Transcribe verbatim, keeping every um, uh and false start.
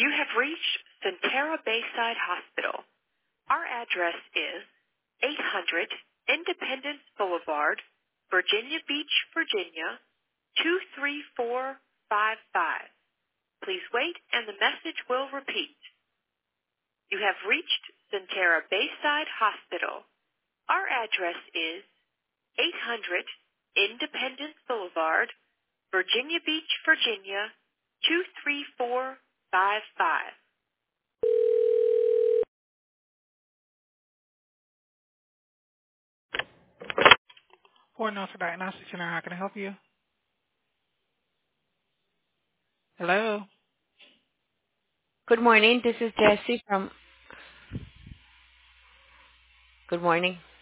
You have reached Centera Bayside Hospital. Our address is eight hundred Independence Boulevard, Virginia Beach, Virginia, two three four five five. Please wait and the message will repeat. You have reached Centera Bayside Hospital. Our address is eight hundred Independence Boulevard, Virginia Beach, Virginia, two three four five five. Fort Nelson Diagnostic Center, how can I help you? Hello? Good morning. This is Jessie from. Good morning.